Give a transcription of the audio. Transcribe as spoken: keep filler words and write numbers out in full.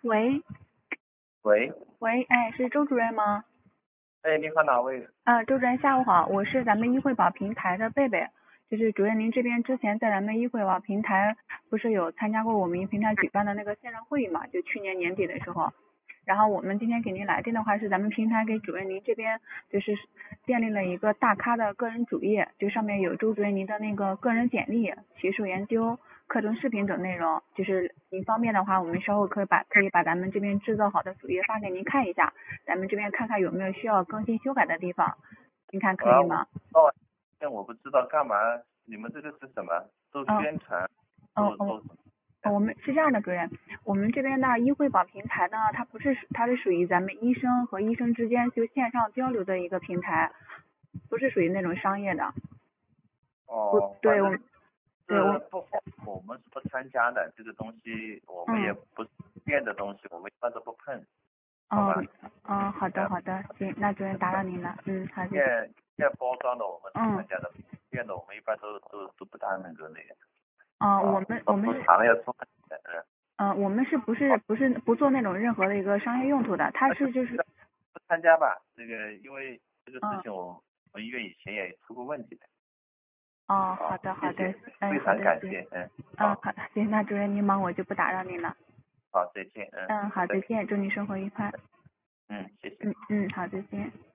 喂喂， 喂，哎，是周主任吗？ 哎，你好，哪位？ 啊，周主任下午好，我是咱们医惠宝平台的贝贝，就是主任您这边之前在咱们医惠宝平台不是有参加过我们平台举办的那个线上会议嘛？就去年年底的时候，然后我们今天给您来电的话是咱们平台给主任您这边就是建立了一个大咖的个人主页，就上面有周主任您的那个个人简历、学术研究、课程视频等内容，就是您方便的话，我们稍后可以把可以把咱们这边制作好的主页发给您看一下，咱们这边看看有没有需要更新修改的地方，您看可啊，我以吗？ 哦，但我不知道干嘛，你们这个是什么？做嗯宣传， 嗯嗯。 做做什么？ 我们是这样的，主任，我们这边的医惠宝平台呢，它不是它是属于咱们医生和医生之间就线上交流的一个平台，不是属于那种商业的。不哦，反对，我正对我是不，我们是不参加的，这个东西我们也嗯不是练的东西，我们一般都不碰，好吧？ 嗯嗯，好的呃， 好的，行，那主任打扰您了，嗯，好的， 练练包装的我们是参嗯加的，练的我们一般都都都不大那个那个。 嗯，我啊，不们我们是行业出很嗯， 嗯我们是不是不是不做那种任何的一个商业用途的，它那就是就是不参加吧。这个因为这个事嗯情我我们医院以前也出过问题的。 哦，好好， 的好的， 谢谢， 哎非好的行， 常感谢，嗯，好， 嗯好的行，那主任您忙我就不打扰您了， 好，再见，嗯， 嗯好，再见，祝您生活愉快。 嗯，谢谢。 嗯嗯，好，再见。